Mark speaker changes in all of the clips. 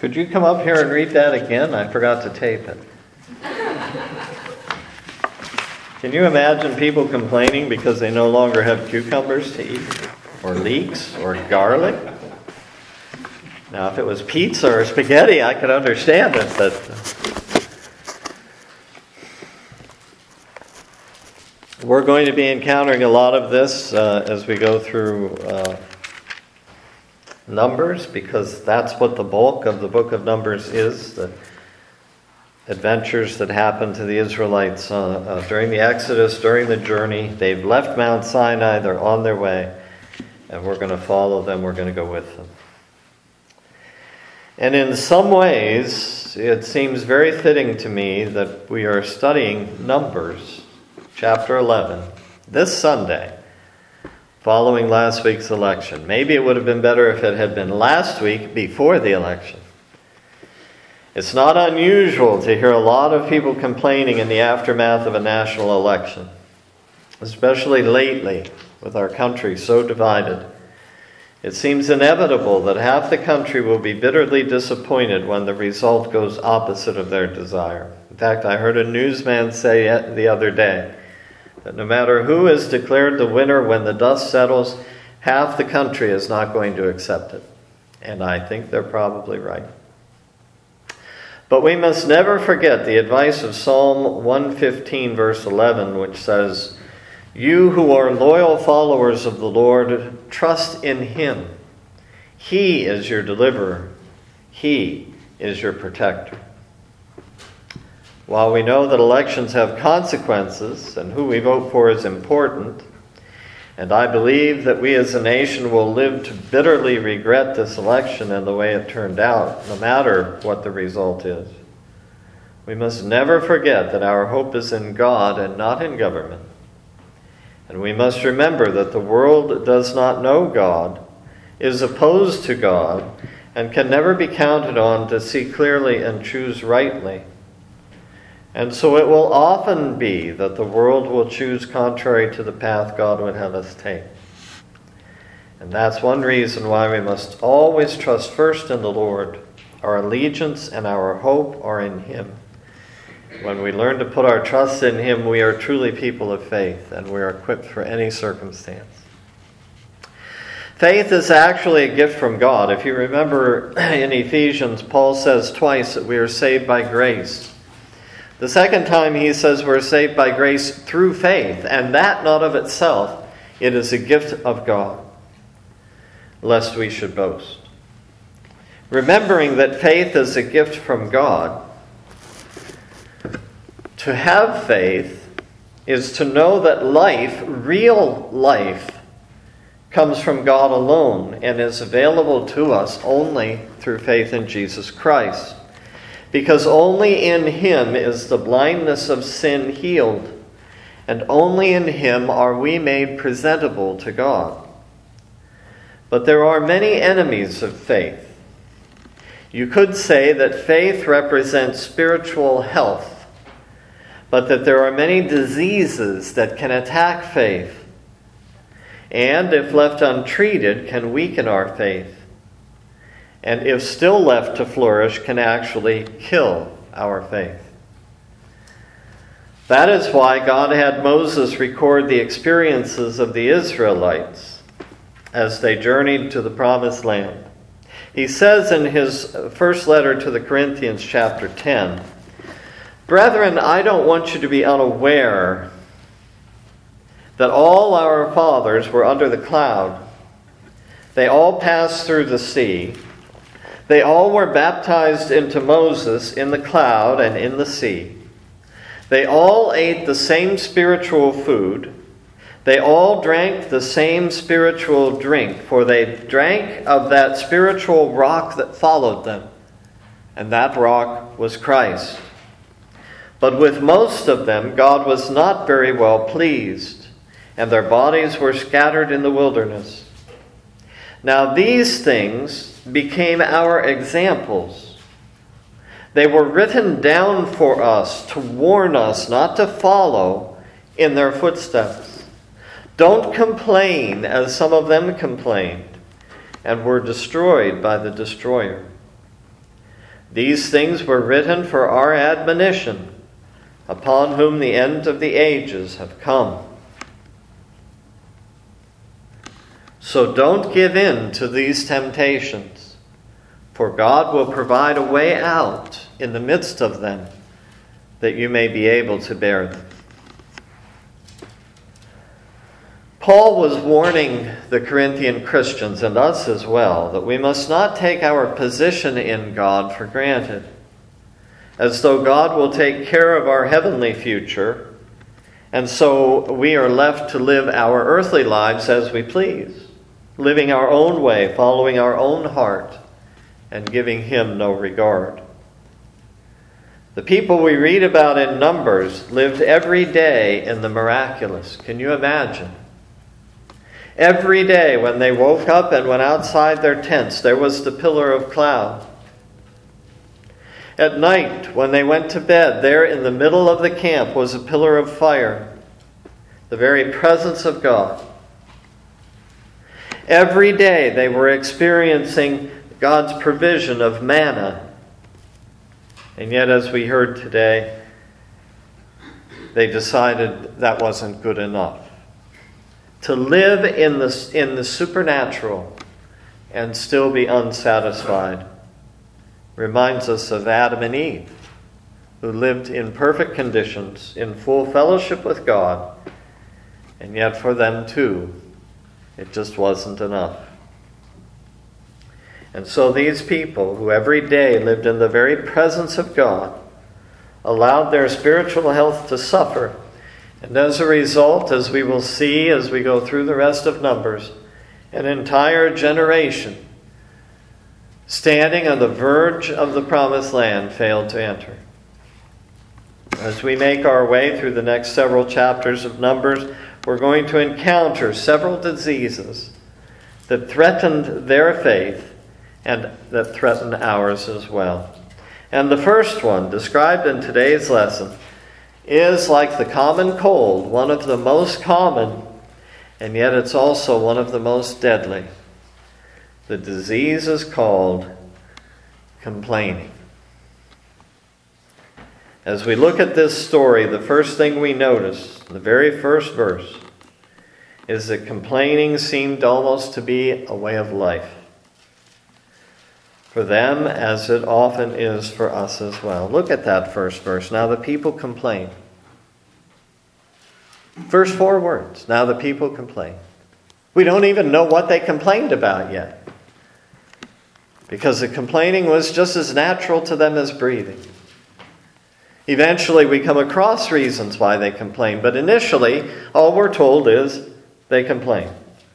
Speaker 1: Could you come up here and read that again? I forgot to tape it. Can you imagine people complaining because they no longer have cucumbers to eat? Or leeks? Or garlic? Now, if it was pizza or spaghetti, I could understand it, but... We're going to be encountering a lot of this as we go through Numbers, because that's what the bulk of the book of Numbers is, the adventures that happened to the Israelites during the Exodus, during the journey. They've left Mount Sinai, they're on their way, and we're going to follow them, we're going to go with them. And in some ways, it seems very fitting to me that we are studying Numbers, chapter 11, this Sunday, following last week's election. Maybe it would have been better if it had been last week before the election. It's not unusual to hear a lot of people complaining in the aftermath of a national election, especially lately with our country so divided. It seems inevitable that half the country will be bitterly disappointed when the result goes opposite of their desire. In fact, I heard a newsman say the other day that no matter who is declared the winner when the dust settles, half the country is not going to accept it. And I think they're probably right. But we must never forget the advice of Psalm 115, verse 11, which says, "You who are loyal followers of the Lord, trust in Him. He is your deliverer. He is your protector." While we know that elections have consequences and who we vote for is important, and I believe that we as a nation will live to bitterly regret this election and the way it turned out, no matter what the result is, we must never forget that our hope is in God and not in government. And we must remember that the world does not know God, is opposed to God, and can never be counted on to see clearly and choose rightly. And so it will often be that the world will choose contrary to the path God would have us take. And that's one reason why we must always trust first in the Lord. Our allegiance and our hope are in Him. When we learn to put our trust in Him, we are truly people of faith, and we are equipped for any circumstance. Faith is actually a gift from God. If you remember in Ephesians, Paul says twice that we are saved by grace. The second time he says we're saved by grace through faith, and that not of itself, it is a gift of God, lest we should boast. Remembering that faith is a gift from God, to have faith is to know that life, real life, comes from God alone and is available to us only through faith in Jesus Christ. Because only in Him is the blindness of sin healed, and only in Him are we made presentable to God. But there are many enemies of faith. You could say that faith represents spiritual health, but that there are many diseases that can attack faith, and if left untreated, can weaken our faith. And if still left to flourish, can actually kill our faith. That is why God had Moses record the experiences of the Israelites as they journeyed to the Promised Land. He says in his first letter to the Corinthians, chapter 10, "Brethren, I don't want you to be unaware that all our fathers were under the cloud. They all passed through the sea. They all were baptized into Moses in the cloud and in the sea. They all ate the same spiritual food. They all drank the same spiritual drink, for they drank of that spiritual rock that followed them, and that rock was Christ. But with most of them God was not very well pleased, and their bodies were scattered in the wilderness. Now these things became our examples. They were written down for us to warn us not to follow in their footsteps. Don't complain as some of them complained and were destroyed by the destroyer. These things were written for our admonition, upon whom the end of the ages have come. So don't give in to these temptations, for God will provide a way out in the midst of them, that you may be able to bear them. Paul was warning the Corinthian Christians, and us as well, that we must not take our position in God for granted, as though God will take care of our heavenly future, and so we are left to live our earthly lives as we please, living our own way, following our own heart, and giving Him no regard. The people we read about in Numbers lived every day in the miraculous. Can you imagine? Every day when they woke up and went outside their tents, there was the pillar of cloud. At night, when they went to bed, there in the middle of the camp was a pillar of fire, the very presence of God. Every day they were experiencing God's provision of manna. And yet, as we heard today, they decided that wasn't good enough. To live in the supernatural and still be unsatisfied reminds us of Adam and Eve, who lived in perfect conditions, in full fellowship with God, and yet for them too, it just wasn't enough. And so these people, who every day lived in the very presence of God, allowed their spiritual health to suffer. And as a result, as we will see as we go through the rest of Numbers, an entire generation standing on the verge of the promised land failed to enter. As we make our way through the next several chapters of Numbers, we're going to encounter several diseases that threatened their faith and that threaten ours as well. And the first one, described in today's lesson, is like the common cold, one of the most common, and yet it's also one of the most deadly. The disease is called complaining. As we look at this story, the first thing we notice, the very first verse, is that complaining seemed almost to be a way of life for them, as it often is for us as well. Look at that first verse. Now the people complain. First 4 words. Now the people complain. We don't even know what they complained about yet, because the complaining was just as natural to them as breathing. Eventually we come across reasons why they complain, but initially all we're told is they complain.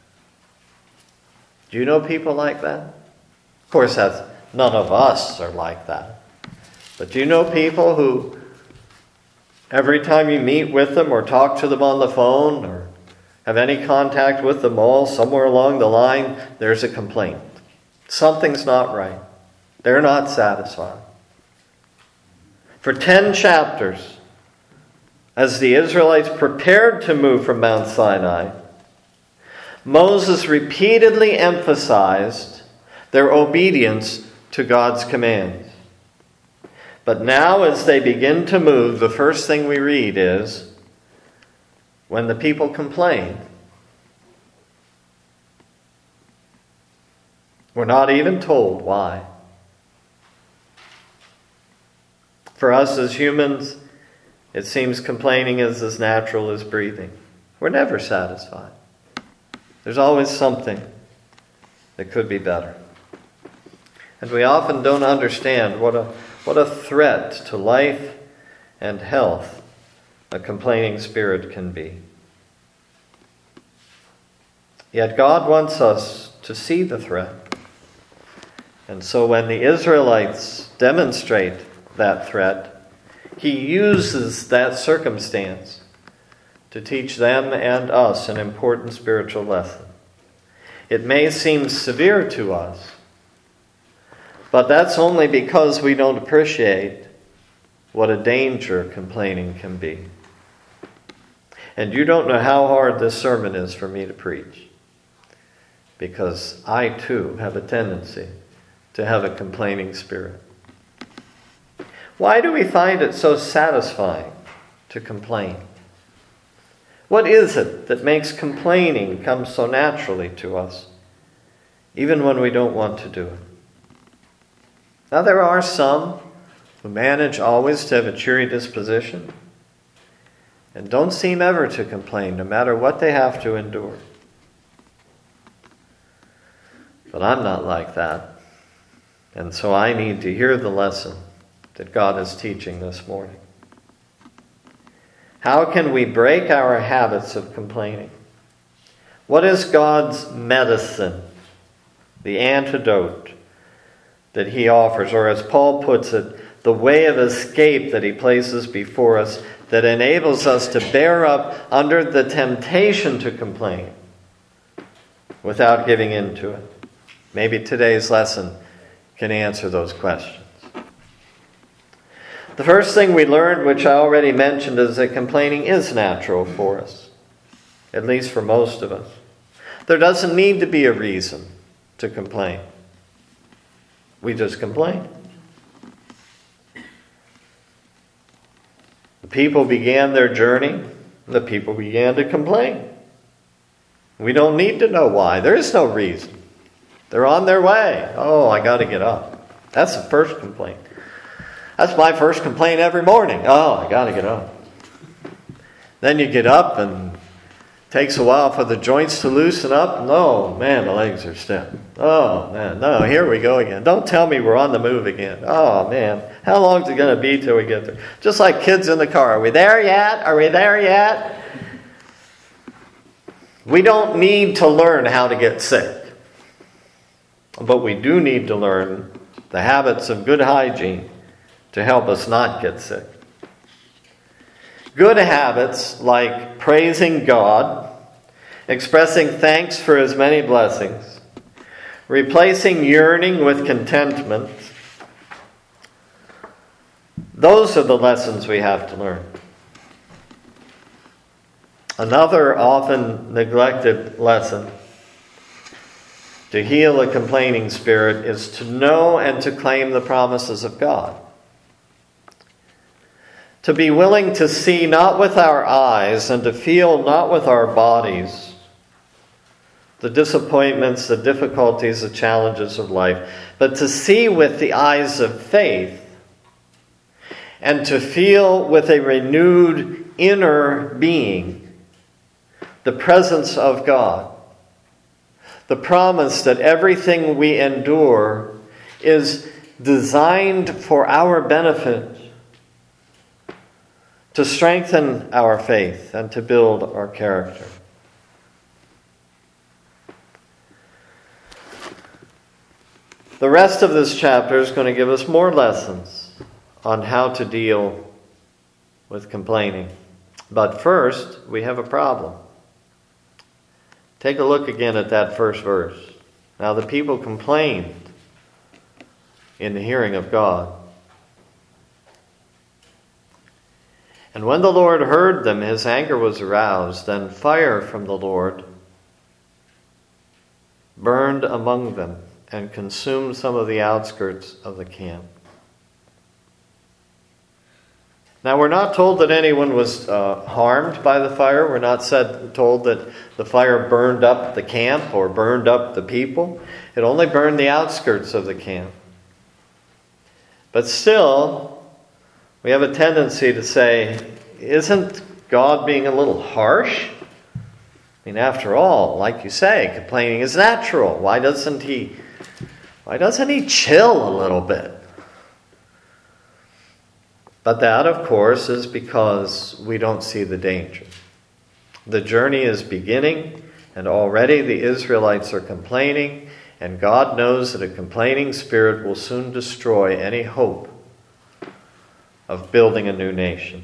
Speaker 1: Do you know people like that? Of course, none of us are like that. But do you know people who every time you meet with them or talk to them on the phone or have any contact with them all, somewhere along the line, there's a complaint. Something's not right. They're not satisfied. For 10 chapters, as the Israelites prepared to move from Mount Sinai, Moses repeatedly emphasized their obedience to God's commands. But now as they begin to move, the first thing we read is, when the people complain, we're not even told why. For us as humans, it seems complaining is as natural as breathing. We're never satisfied. There's always something that could be better. And we often don't understand what a threat to life and health a complaining spirit can be. Yet God wants us to see the threat. And so when the Israelites demonstrate that threat, He uses that circumstance to teach them and us an important spiritual lesson. It may seem severe to us, but that's only because we don't appreciate what a danger complaining can be. And you don't know how hard this sermon is for me to preach, because I too have a tendency to have a complaining spirit. Why do we find it so satisfying to complain? What is it that makes complaining come so naturally to us, even when we don't want to do it? Now, there are some who manage always to have a cheery disposition and don't seem ever to complain, no matter what they have to endure. But I'm not like that, and so I need to hear the lesson that God is teaching this morning. How can we break our habits of complaining? What is God's medicine, the antidote that He offers, or as Paul puts it, the way of escape that He places before us that enables us to bear up under the temptation to complain without giving in to it? Maybe today's lesson can answer those questions. The first thing we learned, which I already mentioned, is that complaining is natural for us, at least for most of us. There doesn't need to be a reason to complain. We just complain. The people began their journey. The people began to complain. We don't need to know why. There is no reason. They're on their way. Oh, I got to get up. That's the first complaint. That's my first complaint every morning. Oh, I got to get up. Then you get up and it takes a while for the joints to loosen up. No, man, the legs are stiff. Oh, man, no, here we go again. Don't tell me we're on the move again. Oh, man, how long is it going to be till we get there? Just like kids in the car. Are we there yet? Are we there yet? We don't need to learn how to get sick. But we do need to learn the habits of good hygiene to help us not get sick. Good habits like praising God, expressing thanks for His many blessings, replacing yearning with contentment, those are the lessons we have to learn. Another often neglected lesson to heal a complaining spirit is to know and to claim the promises of God. To be willing to see not with our eyes and to feel not with our bodies the disappointments, the difficulties, the challenges of life, but to see with the eyes of faith and to feel with a renewed inner being the presence of God. The promise that everything we endure is designed for our benefit, to strengthen our faith and to build our character. The rest of this chapter is going to give us more lessons on how to deal with complaining. But first, we have a problem. Take a look again at that first verse. Now the people complained in the hearing of God. And when the Lord heard them, His anger was aroused, and fire from the Lord burned among them and consumed some of the outskirts of the camp. Now, we're not told that anyone was harmed by the fire. We're not told that the fire burned up the camp or burned up the people. It only burned the outskirts of the camp. But still, we have a tendency to say, isn't God being a little harsh? I mean, after all, like you say, complaining is natural. Why doesn't he chill a little bit? But that, of course, is because we don't see the danger. The journey is beginning, and already the Israelites are complaining, and God knows that a complaining spirit will soon destroy any hope of building a new nation.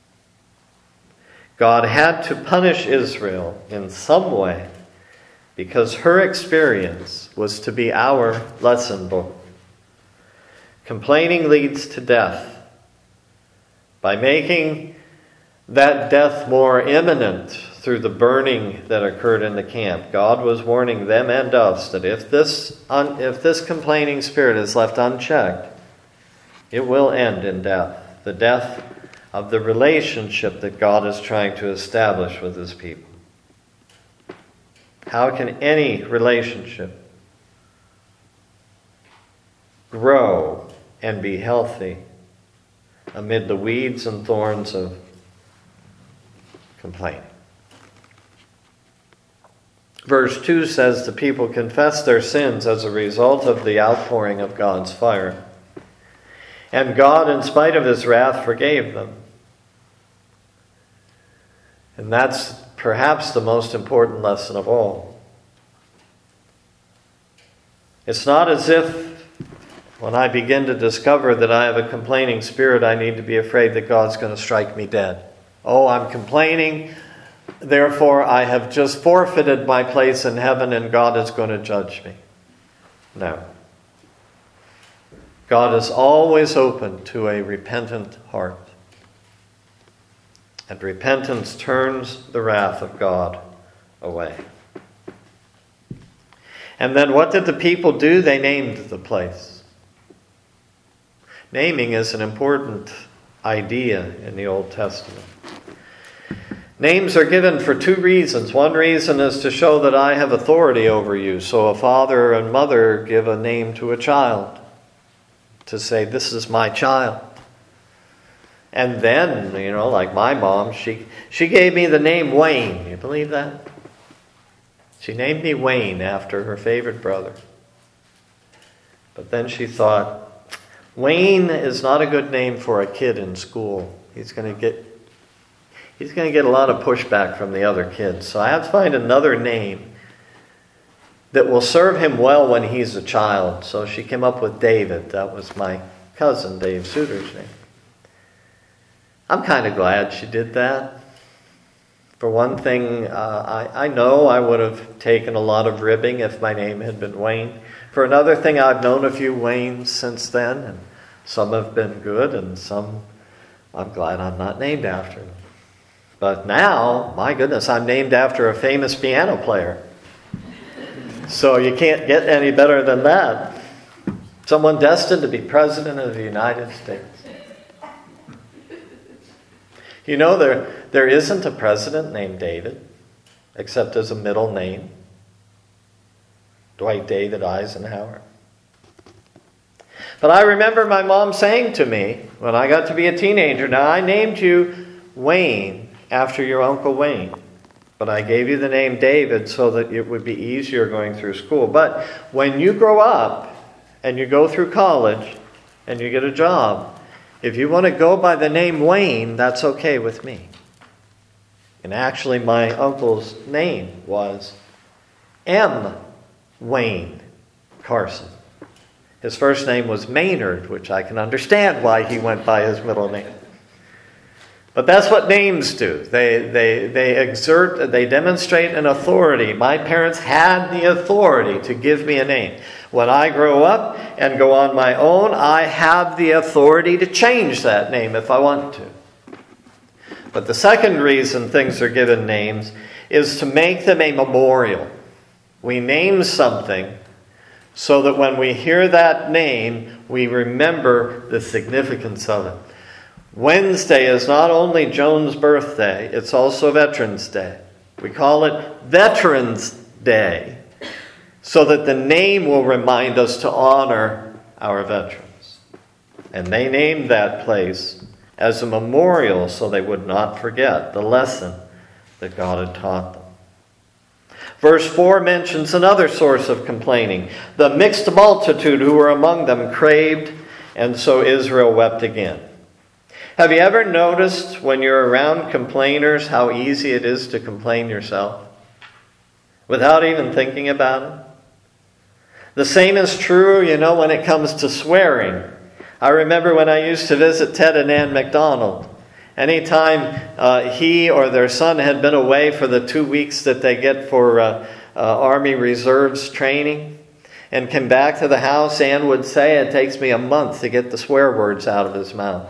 Speaker 1: God had to punish Israel in some way because her experience was to be our lesson book. Complaining leads to death. By making that death more imminent through the burning that occurred in the camp, God was warning them and us that if this complaining spirit is left unchecked, It will end in death. The death of the relationship that God is trying to establish with his people. How can any relationship grow and be healthy amid the weeds and thorns of complaining? Verse 2 says the people confessed their sins as a result of the outpouring of God's fire. And God, in spite of his wrath, forgave them. And that's perhaps the most important lesson of all. It's not as if when I begin to discover that I have a complaining spirit, I need to be afraid that God's going to strike me dead. Oh, I'm complaining, therefore I have just forfeited my place in heaven and God is going to judge me. No. God is always open to a repentant heart. And repentance turns the wrath of God away. And then what did the people do? They named the place. Naming is an important idea in the Old Testament. Names are given for two reasons. One reason is to show that I have authority over you. So a father and mother give a name to a child to say, this is my child. And then, like my mom, she gave me the name Wayne. You believe that? She named me Wayne after her favorite brother. But then she thought, Wayne is not a good name for a kid in school. He's going to get a lot of pushback from the other kids. So I have to find another name that will serve him well when he's a child. So she came up with David. That was my cousin, Dave Suter's name. I'm kind of glad she did that. For one thing, I know I would have taken a lot of ribbing if my name had been Wayne. For another thing, I've known a few Waynes since then, and some have been good, and some I'm glad I'm not named after them. But now, my goodness, I'm named after a famous piano player. So you can't get any better than that. Someone destined to be President of the United States. There isn't a president named David, except as a middle name. Dwight David Eisenhower. But I remember my mom saying to me, when I got to be a teenager, now I named you Wayne after your Uncle Wayne. But I gave you the name David so that it would be easier going through school. But when you grow up and you go through college and you get a job, if you want to go by the name Wayne, that's okay with me. And actually my uncle's name was M. Wayne Carson. His first name was Maynard, which I can understand why he went by his middle name. But that's what names do. They demonstrate an authority. My parents had the authority to give me a name. When I grow up and go on my own, I have the authority to change that name if I want to. But the second reason things are given names is to make them a memorial. We name something so that when we hear that name, we remember the significance of it. Wednesday is not only Joan's birthday, it's also Veterans Day. We call it Veterans Day so that the name will remind us to honor our veterans. And they named that place as a memorial so they would not forget the lesson that God had taught them. Verse 4 mentions another source of complaining. The mixed multitude who were among them craved, and so Israel wept again. Have you ever noticed when you're around complainers how easy it is to complain yourself without even thinking about it? The same is true, when it comes to swearing. I remember when I used to visit Ted and Ann McDonald. Anytime he or their son had been away for the 2 weeks that they get for Army Reserves training and came back to the house, Ann would say, it takes me a month to get the swear words out of his mouth.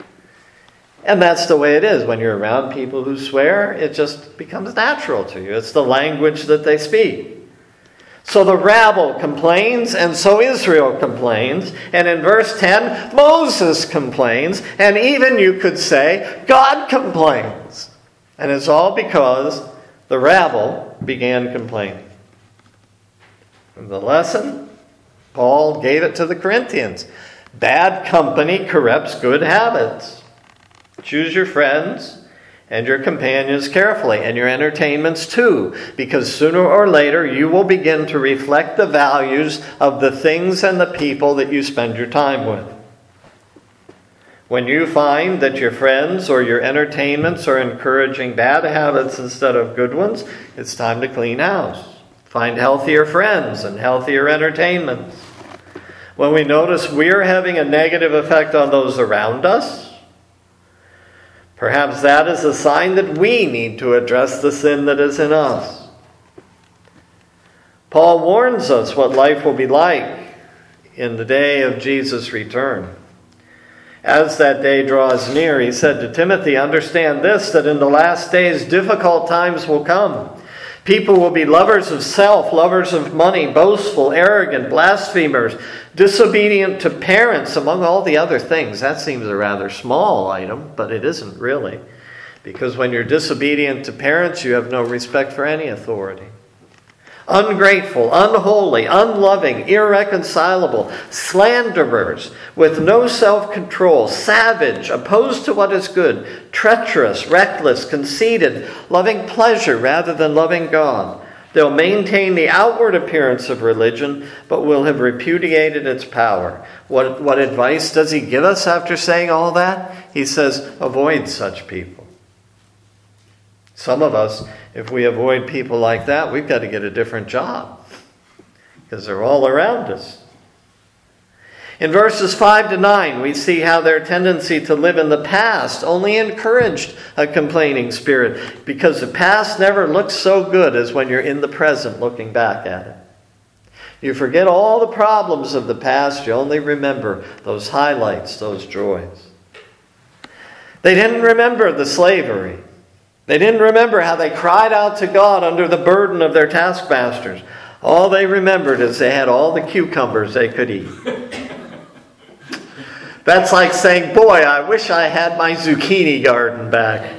Speaker 1: And that's the way it is. When you're around people who swear, it just becomes natural to you. It's the language that they speak. So the rabble complains, and so Israel complains. And in verse 10, Moses complains, and even you could say, God complains. And it's all because the rabble began complaining. And the lesson, Paul gave it to the Corinthians. Bad company corrupts good habits. Choose your friends and your companions carefully, and your entertainments too, because sooner or later you will begin to reflect the values of the things and the people that you spend your time with. When you find that your friends or your entertainments are encouraging bad habits instead of good ones, it's time to clean house. Find healthier friends and healthier entertainments. When we notice we're having a negative effect on those around us, perhaps that is a sign that we need to address the sin that is in us. Paul warns us what life will be like in the day of Jesus' return. As that day draws near, he said to Timothy, understand this, that in the last days difficult times will come. People will be lovers of self, lovers of money, boastful, arrogant, blasphemers, disobedient to parents, among all the other things. That seems a rather small item, but it isn't really. Because when you're disobedient to parents, you have no respect for any authority. Ungrateful, unholy, unloving, irreconcilable, slanderers, with no self-control, savage, opposed to what is good, treacherous, reckless, conceited, loving pleasure rather than loving God. They'll maintain the outward appearance of religion, but will have repudiated its power. What advice does he give us after saying all that? He says, avoid such people. Some of us, if we avoid people like that, we've got to get a different job because they're all around us. In verses 5 to 9, we see how their tendency to live in the past only encouraged a complaining spirit, because the past never looks so good as when you're in the present looking back at it. You forget all the problems of the past, you only remember those highlights, those joys. They didn't remember the slavery. They didn't remember how they cried out to God under the burden of their taskmasters. All they remembered is they had all the cucumbers they could eat. That's like saying, boy, I wish I had my zucchini garden back.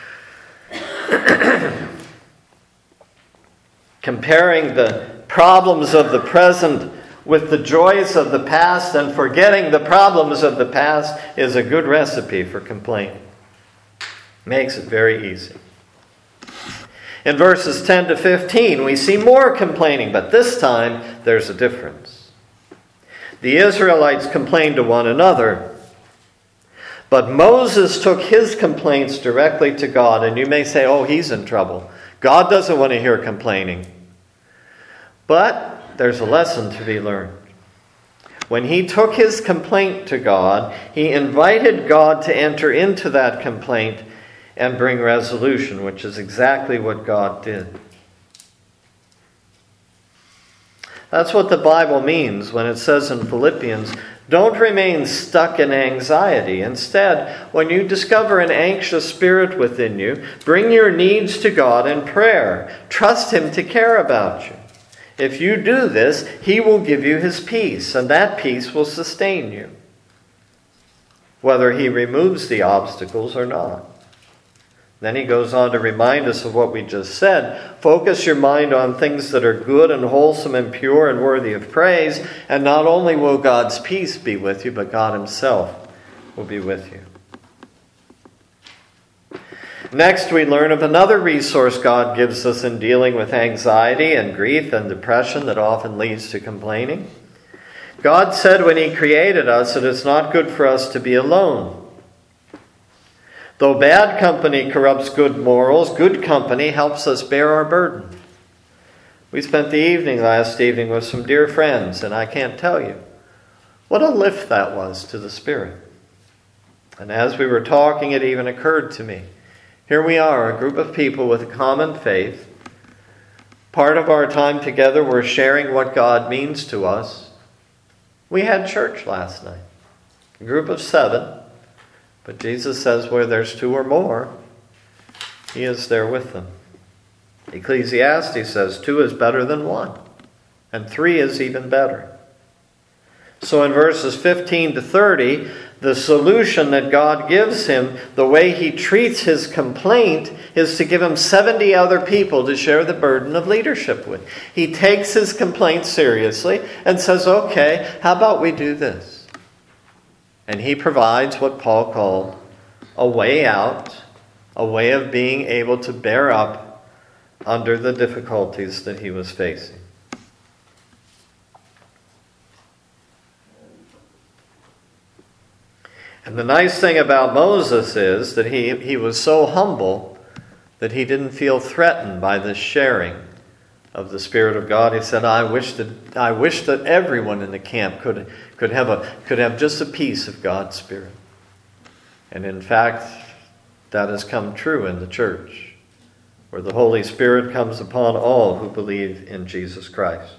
Speaker 1: Comparing the problems of the present with the joys of the past and forgetting the problems of the past is a good recipe for complaining. Makes it very easy. In verses 10 to 15, we see more complaining, but this time there's a difference. The Israelites complained to one another, but Moses took his complaints directly to God. And you may say, oh, he's in trouble. God doesn't want to hear complaining. But there's a lesson to be learned. When he took his complaint to God, he invited God to enter into that complaint and bring resolution, which is exactly what God did. That's what the Bible means when it says in Philippians, don't remain stuck in anxiety. Instead, when you discover an anxious spirit within you, bring your needs to God in prayer. Trust Him to care about you. If you do this, He will give you His peace, and that peace will sustain you, whether He removes the obstacles or not. Then he goes on to remind us of what we just said. Focus your mind on things that are good and wholesome and pure and worthy of praise. And not only will God's peace be with you, but God Himself will be with you. Next, we learn of another resource God gives us in dealing with anxiety and grief and depression that often leads to complaining. God said when He created us that it's not good for us to be alone. Though bad company corrupts good morals, good company helps us bear our burden. We spent the evening last evening with some dear friends, and I can't tell you what a lift that was to the spirit. And as we were talking, it even occurred to me. Here we are, a group of people with a common faith. Part of our time together, we're sharing what God means to us. We had church last night, a group of 7. But Jesus says where there's 2 or more, He is there with them. Ecclesiastes says 2 is better than 1. And 3 is even better. So in verses 15 to 30, the solution that God gives him, the way he treats his complaint, is to give him 70 other people to share the burden of leadership with. He takes his complaint seriously and says, okay, how about we do this? And he provides what Paul called a way out, a way of being able to bear up under the difficulties that he was facing. And the nice thing about Moses is that he was so humble that he didn't feel threatened by this sharing of the Spirit of God. He said, I wish that everyone in the camp could have just a piece of God's Spirit. And in fact, that has come true in the church, where the Holy Spirit comes upon all who believe in Jesus Christ.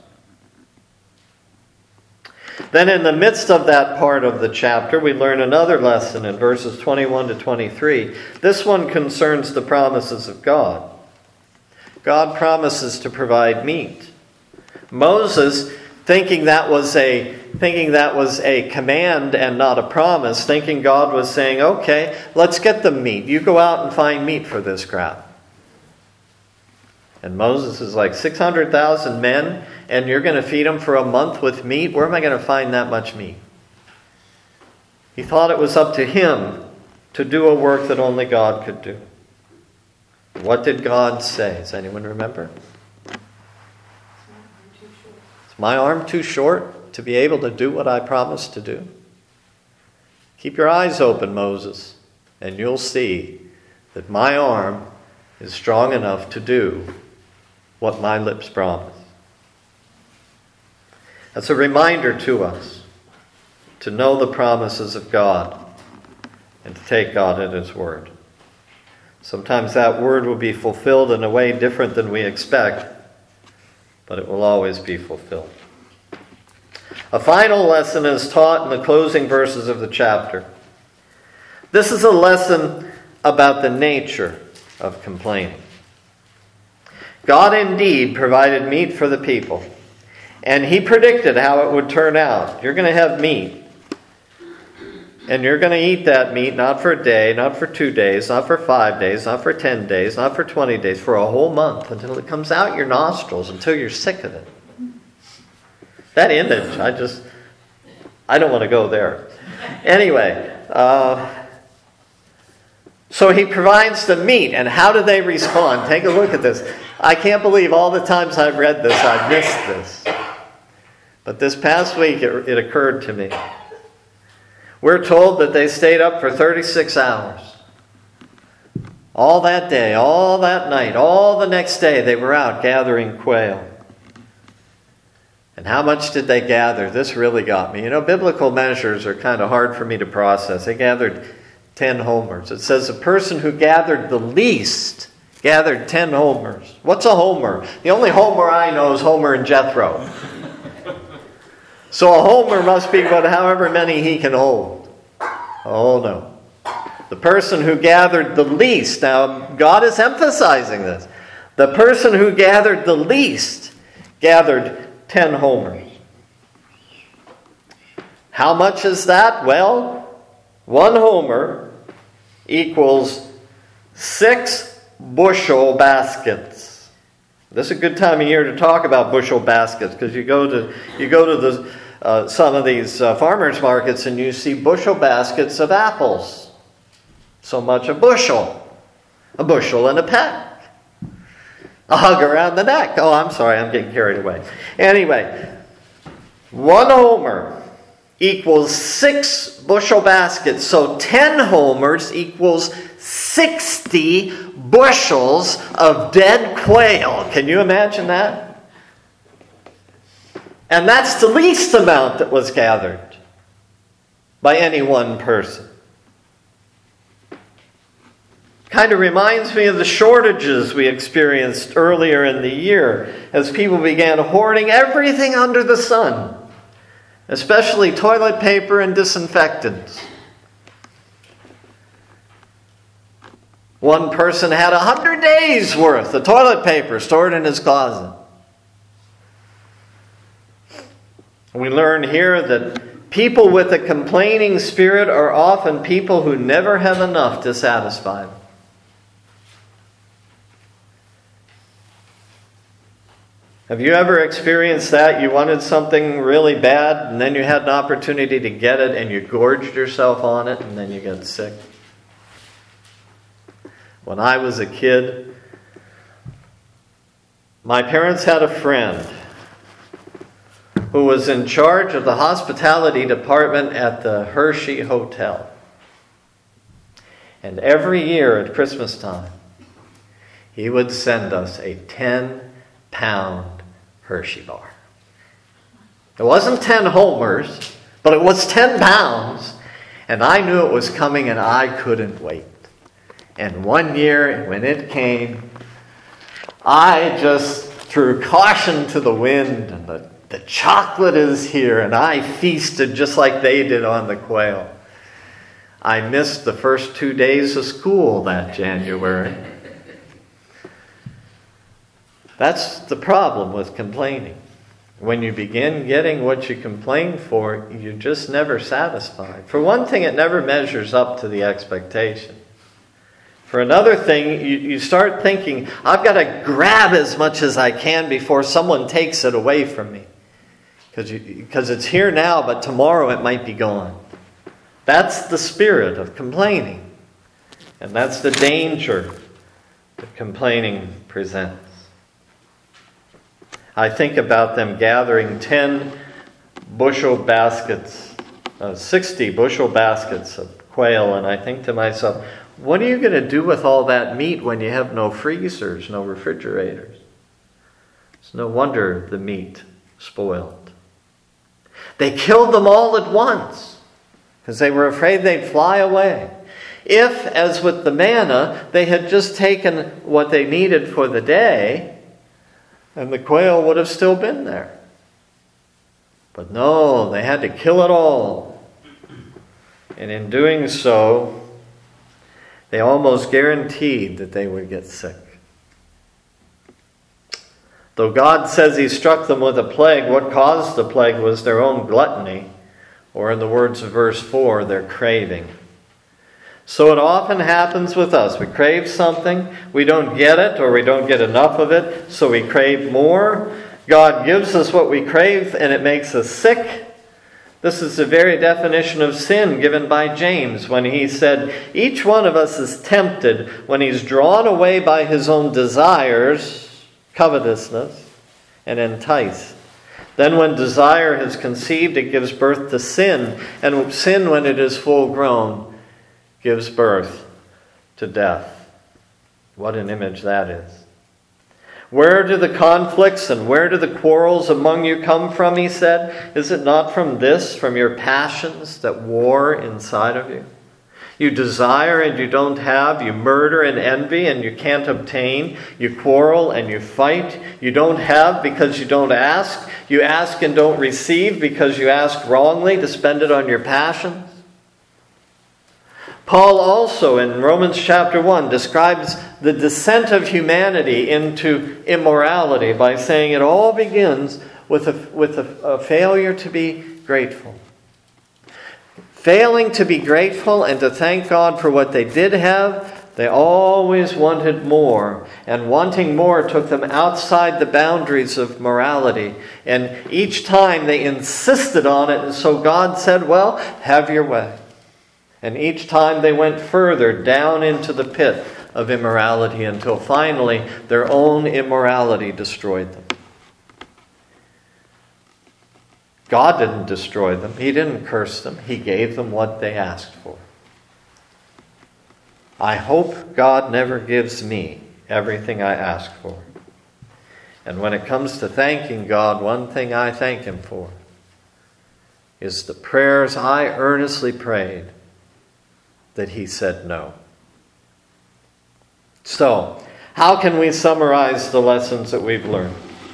Speaker 1: Then in the midst of that part of the chapter, we learn another lesson in verses 21 to 23. This one concerns the promises of God. God promises to provide meat. Moses, thinking that was a command and not a promise, thinking God was saying, okay, let's get the meat. You go out and find meat for this crowd. And Moses is like, 600,000 men, and you're going to feed them for a month with meat? Where am I going to find that much meat? He thought it was up to him to do a work that only God could do. What did God say? Does anyone remember? Is my arm too short to be able to do what I promised to do? Keep your eyes open, Moses, and you'll see that my arm is strong enough to do what my lips promise. That's a reminder to us to know the promises of God and to take God at His word. Sometimes that word will be fulfilled in a way different than we expect, but it will always be fulfilled. A final lesson is taught in the closing verses of the chapter. This is a lesson about the nature of complaining. God indeed provided meat for the people, and He predicted how it would turn out. You're going to have meat, and you're going to eat that meat not for a day, not for 2 days, not for 5 days, not for 10 days, not for 20 days, for a whole month, until it comes out your nostrils, until you're sick of it. That image, I don't want to go there. Anyway, so He provides the meat, and how do they respond? Take a look at this. I can't believe all the times I've read this, I've missed this. But this past week, it occurred to me. We're told that they stayed up for 36 hours. All that day, all that night, all the next day, they were out gathering quail. And how much did they gather? This really got me. You know, biblical measures are kind of hard for me to process. They gathered 10 homers. It says a person who gathered the least gathered 10 homers. What's a homer? The only homer I know is Homer and Jethro. So a homer must be however many he can hold. Oh no. The person who gathered the least, now God is emphasizing this. The person who gathered the least gathered 10 homers. How much is that? Well, 1 homer equals 6 bushel baskets. This is a good time of year to talk about bushel baskets, because you go to some of these farmers markets and you see bushel baskets of apples. So much a bushel and a peck, a hug around the neck. Oh, I'm sorry, I'm getting carried away. Anyway, 1 homer equals 6 bushel baskets. So 10 homers equals 60 bushels of dead quail. Can you imagine that? And that's the least amount that was gathered by any one person. Kind of reminds me of the shortages we experienced earlier in the year as people began hoarding everything under the sun, especially toilet paper and disinfectants. One person had 100 days worth of toilet paper stored in his closet. We learn here that people with a complaining spirit are often people who never have enough to satisfy them. Have you ever experienced that? You wanted something really bad, and then you had an opportunity to get it, and you gorged yourself on it, and then you get sick? When I was a kid, my parents had a friend who was in charge of the hospitality department at the Hershey Hotel. And every year at Christmas time, he would send us a 10-pound Hershey bar. It wasn't 10 homers, but it was 10 pounds. And I knew it was coming, and I couldn't wait. And one year, when it came, I just threw caution to the wind, and the chocolate is here, and I feasted just like they did on the quail. I missed the first 2 days of school that January. That's the problem with complaining. When you begin getting what you complain for, you're just never satisfied. For one thing, it never measures up to the expectation. For another thing, you start thinking, I've got to grab as much as I can before someone takes it away from me. Because it's here now, but tomorrow it might be gone. That's the spirit of complaining. And that's the danger that complaining presents. I think about them gathering 10 bushel baskets, 60 bushel baskets of quail, and I think to myself, what are you going to do with all that meat when you have no freezers, no refrigerators? It's no wonder the meat spoiled. They killed them all at once because they were afraid they'd fly away. If, as with the manna, they had just taken what they needed for the day, and the quail would have still been there. But no, they had to kill it all. And in doing so, they almost guaranteed that they would get sick. Though God says He struck them with a plague, what caused the plague was their own gluttony, or in the words of verse 4, their craving. So it often happens with us. We crave something, we don't get it, or we don't get enough of it, so we crave more. God gives us what we crave, and it makes us sick. This is the very definition of sin given by James when he said, each one of us is tempted when he's drawn away by his own desires, covetousness, and enticed. Then when desire has conceived, it gives birth to sin. And sin, when it is full grown, gives birth to death. What an image that is. Where do the conflicts and where do the quarrels among you come from, he said? Is it not from this, from your passions that war inside of you? You desire and you don't have. You murder and envy and you can't obtain. You quarrel and you fight. You don't have because you don't ask. You ask and don't receive because you ask wrongly to spend it on your passions. Paul also in Romans chapter 1 describes the descent of humanity into immorality by saying it all begins with a failure to be grateful. Failing to be grateful and to thank God for what they did have, they always wanted more. And wanting more took them outside the boundaries of morality. And each time they insisted on it, and so God said, well, have your way. And each time they went further down into the pit of immorality until finally their own immorality destroyed them. God didn't destroy them. He didn't curse them. He gave them what they asked for. I hope God never gives me everything I ask for. And when it comes to thanking God, one thing I thank Him for is the prayers I earnestly prayed that He said no. So, how can we summarize the lessons that we've learned?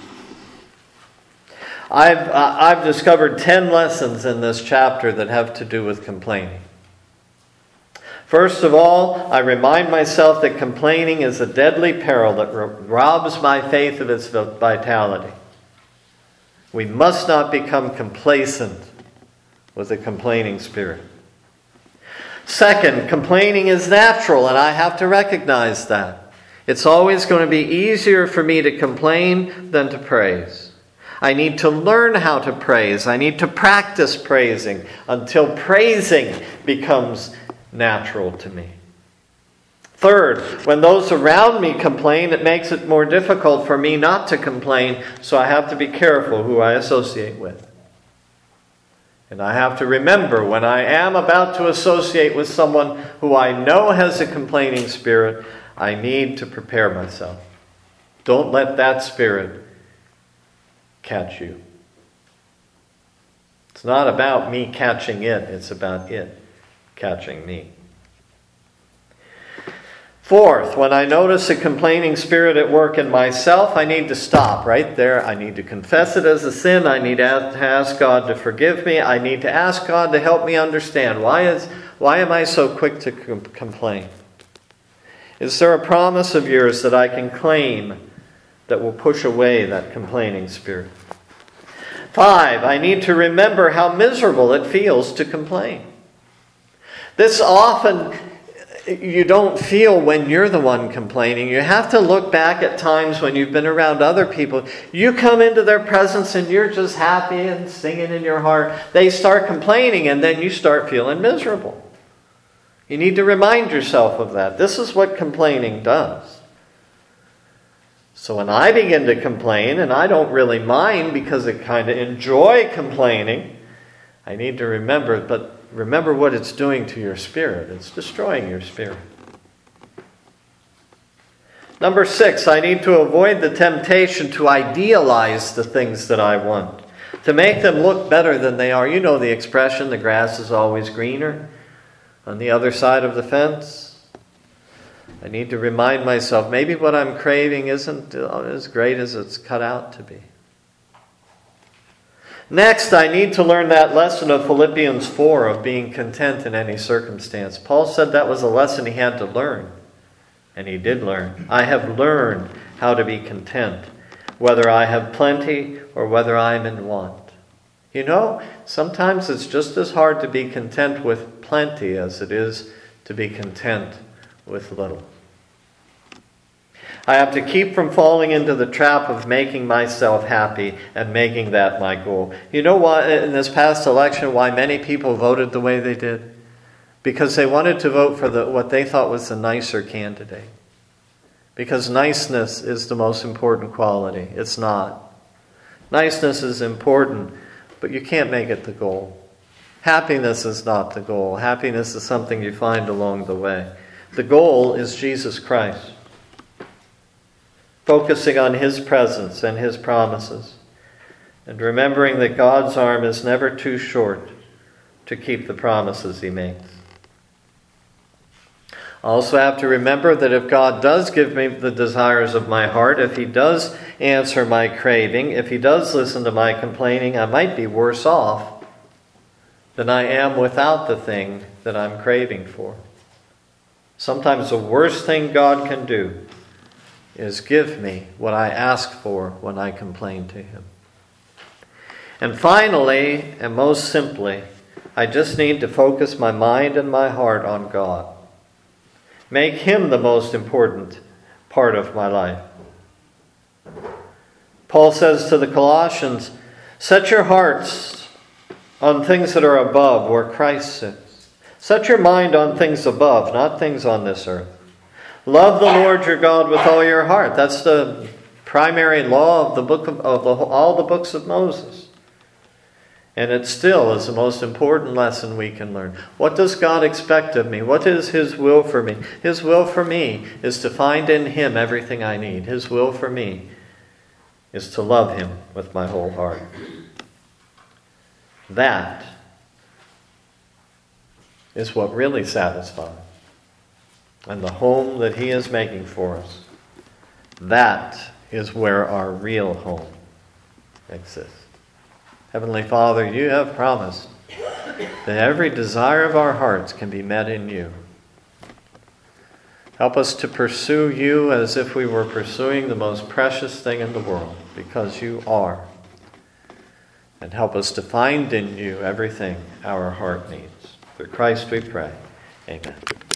Speaker 1: I've discovered 10 lessons in this chapter that have to do with complaining. First of all, I remind myself that complaining is a deadly peril that robs my faith of its vitality. We must not become complacent with a complaining spirit. Second, complaining is natural, and I have to recognize that. It's always going to be easier for me to complain than to praise. I need to learn how to praise. I need to practice praising until praising becomes natural to me. Third, when those around me complain, it makes it more difficult for me not to complain, so I have to be careful who I associate with. And I have to remember when I am about to associate with someone who I know has a complaining spirit, I need to prepare myself. Don't let that spirit catch you. It's not about me catching it, it's about it catching me. Fourth, when I notice a complaining spirit at work in myself, I need to stop right there. I need to confess it as a sin. I need to ask God to forgive me. I need to ask God to help me understand. Why am I so quick to complain? Is there a promise of yours that I can claim that will push away that complaining spirit? 5, I need to remember how miserable it feels to complain. This often you don't feel when you're the one complaining. You have to look back at times when you've been around other people. You come into their presence and you're just happy and singing in your heart. They start complaining and then you start feeling miserable. You need to remind yourself of that. This is what complaining does. So when I begin to complain, and I don't really mind because I kind of enjoy complaining, I need to remember what it's doing to your spirit. It's destroying your spirit. Number 6, I need to avoid the temptation to idealize the things that I want, to make them look better than they are. You know the expression, the grass is always greener on the other side of the fence. I need to remind myself, maybe what I'm craving isn't as great as it's cut out to be. Next, I need to learn that lesson of Philippians 4 of being content in any circumstance. Paul said that was a lesson he had to learn, and he did learn. I have learned how to be content, whether I have plenty or whether I am in want. You know, sometimes it's just as hard to be content with plenty as it is to be content with little. I have to keep from falling into the trap of making myself happy and making that my goal. You know why, in this past election, why many people voted the way they did? Because they wanted to vote for what they thought was the nicer candidate. Because niceness is the most important quality. It's not. Niceness is important, but you can't make it the goal. Happiness is not the goal. Happiness is something you find along the way. The goal is Jesus Christ. Focusing on His presence and His promises. And remembering that God's arm is never too short to keep the promises He makes. I also have to remember that if God does give me the desires of my heart, if He does answer my craving, if He does listen to my complaining, I might be worse off than I am without the thing that I'm craving for. Sometimes the worst thing God can do is give me what I ask for when I complain to Him. And finally, and most simply, I just need to focus my mind and my heart on God. Make Him the most important part of my life. Paul says to the Colossians, set your hearts on things that are above, where Christ sits. Set your mind on things above, not things on this earth. Love the Lord your God with all your heart. That's the primary law of the book of all the books of Moses. And it still is the most important lesson we can learn. What does God expect of me? What is His will for me? His will for me is to find in Him everything I need. His will for me is to love Him with my whole heart. That is what really satisfies. And the home that He is making for us, that is where our real home exists. Heavenly Father, You have promised that every desire of our hearts can be met in You. Help us to pursue You as if we were pursuing the most precious thing in the world, because You are. and help us to find in you everything our heart needs. Through Christ we pray. Amen.